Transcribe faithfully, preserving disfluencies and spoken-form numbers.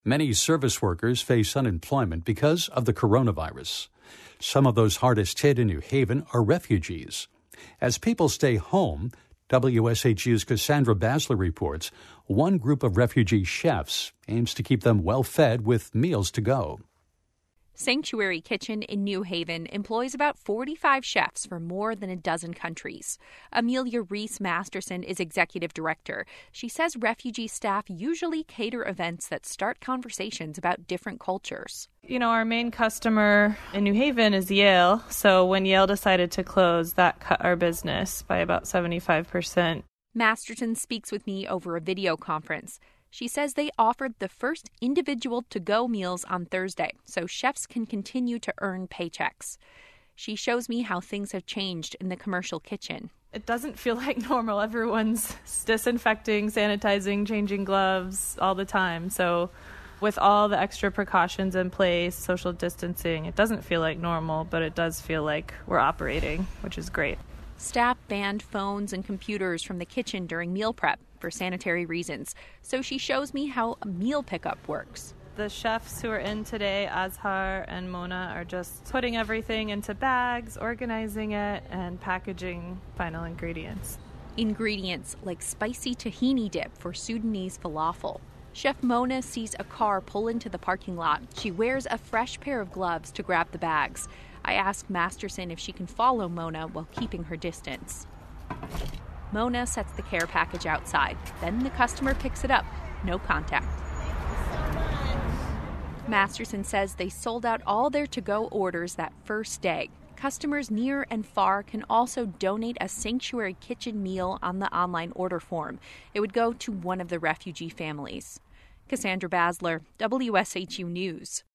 Many service workers face unemployment because of the coronavirus. Some of those hardest hit in New Haven are refugees. As people stay home, W S H U's Cassandra Basler reports one group of refugee chefs aims to keep them well fed with meals to go. Sanctuary Kitchen in New Haven employs about forty-five chefs from more than a dozen countries. Amelia Reese Masterson is executive director. She says refugee staff usually cater events that start conversations about different cultures. You know, our main customer in New Haven is Yale, so when Yale decided to close, that cut our business by about seventy-five percent. Masterson speaks with me over a video conference. She says they offered the first individual to-go meals on Thursday, so chefs can continue to earn paychecks. She shows me how things have changed in the commercial kitchen. It doesn't feel like normal. Everyone's disinfecting, sanitizing, changing gloves all the time. So with all the extra precautions in place, social distancing, it doesn't feel like normal, but it does feel like we're operating, which is great. Staff banned phones and computers from the kitchen during meal prep for sanitary reasons, so she shows me how a meal pickup works. The chefs who are in today, Azhar and Mona, are just putting everything into bags, organizing it, and packaging final ingredients. Ingredients like spicy tahini dip for Sudanese falafel. Chef Mona sees a car pull into the parking lot. She wears a fresh pair of gloves to grab the bags. I ask Masterson if she can follow Mona while keeping her distance. Mona sets the care package outside. Then the customer picks it up. No contact. Masterson says they sold out all their to-go orders that first day. Customers near and far can also donate a Sanctuary Kitchen meal on the online order form. It would go to one of the refugee families. Cassandra Basler, W S H U News.